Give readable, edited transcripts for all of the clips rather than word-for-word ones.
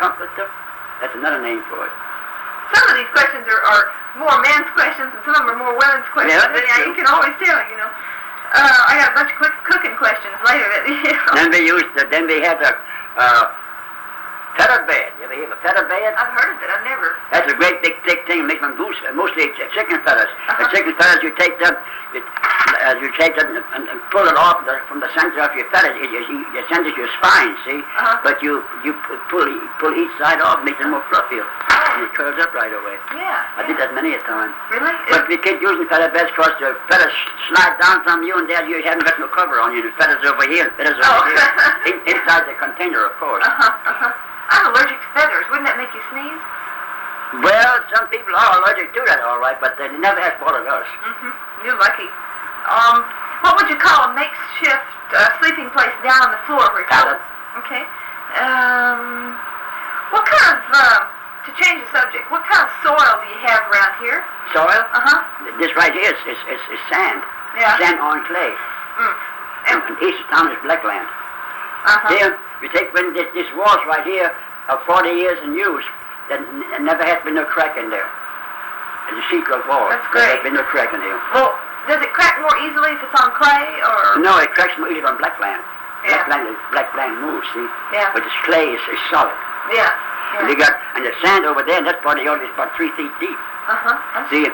comforter. That's another name for it. Some of these questions are more men's questions, and some of them are more women's questions. Yeah, But yeah, you can always tell, you know. I got a bunch of quick cooking questions later. That, you know. Then we had a feather bed. You ever hear of a feather bed? I've heard of it. I've never. That's a great big thick thing made from goose, mostly chicken feathers. The chicken feathers, you take them and pull it off from the center of your feathers. You send it to your spine, see? But you pull each side off, make them more fluffy, and it curls up right away. Yeah. I did that many a time. Really? But we keep using feather beds because the feathers slide down from you, and there you haven't got no cover on you. The feathers over here, feathers over here, inside the container, of course. I'm allergic to feathers. Wouldn't that make you sneeze? Well, some people are allergic to that, all right, but they never have bothered us. You're lucky. What would you call a makeshift sleeping place down on the floor where Pallet. Okay. What kind of, to change the subject, what kind of soil do you have around here? Soil? This right here is sand. Yeah. Sand on clay. And east of town is black land. Here, you take this walls right here of 40 years in use, there never has been no crack in there. It's a sheet rock wall. That's great. There has been no crack in here. Well, does it crack more easily if it's on clay, or? No, it cracks more easily on black land. Yeah. Black land moves, see? Yeah. But this clay is solid. Yeah. And the sand over there, and that part of the yard is about 3 feet deep. See,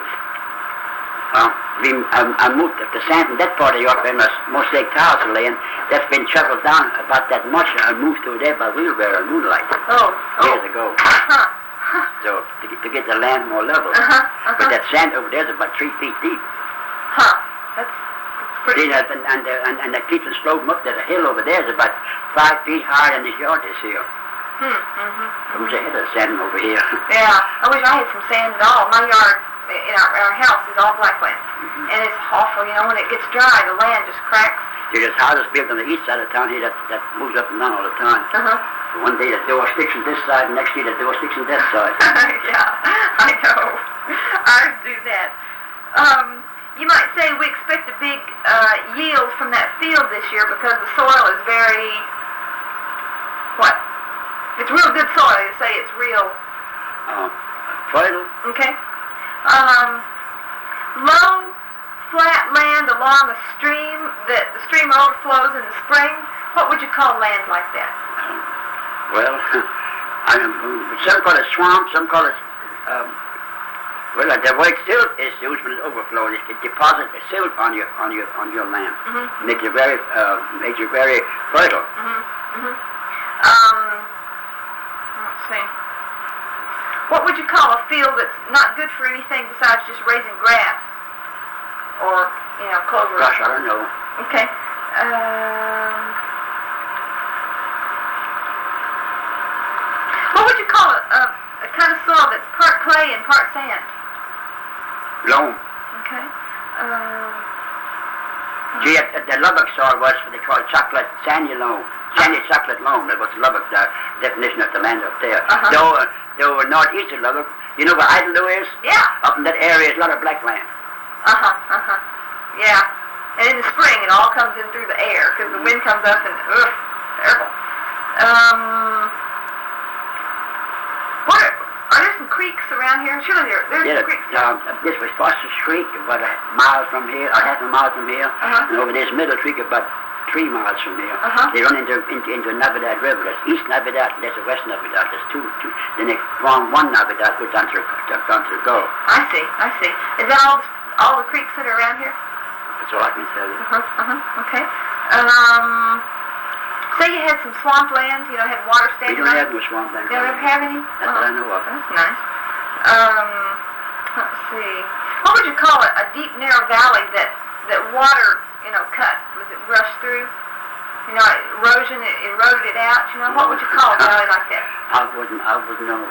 I moved the sand from that part of the yard where most lake tiles are laying. That's been shoveled down about that much. I moved through there by wheelbarrow and moonlight years ago. So to get the land more level. But that sand over there is about 3 feet deep. That's pretty. See, and that keeps the slope up there. The hill over there is about 5 feet higher than this yard is here. I wish I had a sand over here. Yeah, I wish I had some sand at all. My yard in our house is all black land. And it's awful, you know, when it gets dry, the land just cracks. There's houses built on the east side of town here that moves up and down all the time. One day the door sticks on this side, and next day the door sticks on that side. Yeah, I know. Ours do that. You might say we expect a big yield from that field this year because the soil is very, what? It's real good soil. You say it's real. Fertile. Okay. Low, flat land along a stream that the stream overflows in the spring. What would you call land like that? Well, some call it swamp, some call it, the way silt is used when it overflows. It deposits the silt on your land. Makes it very fertile. Let's see. What would you call a field that's not good for anything besides just raising grass? Or, you know, clover? Gosh, I don't know. Okay. What would you call a kind of soil that's part clay and part sand? Loam. Okay. Gee, the Lubbock soil was what they call chocolate sandy loam. Sandy chocolate loam. That was Lubbock, the definition of the land up there. Though northeast of Lubbock, you know where Idlewild is? Yeah. Up in that area is a lot of black land. Yeah. And in the spring, it all comes in through the air because the wind comes up and, terrible. Are there some creeks around here? Surely there's some creeks. This was Foster's Creek, about a mile from here, or half a mile from here. And over there's Middle Creek, about 3 miles from here. They run into Navidad River. There's East Navidad, there's a West Navidad. There's two. Then they form one Navidad, goes down to the Gulf. I see. Is that all the creeks that are around here? That's all I can tell you. Okay. Say you had some swamp land, you know, had water standing. We don't have no swamp land. You don't ever have any? That's what I know of. That's nice. Let's see. What would you call it? A deep, narrow valley that water, you know, cut? Was it rushed through? You know, erosion, it eroded it out. You know, what would you call a valley like that? I wouldn't know.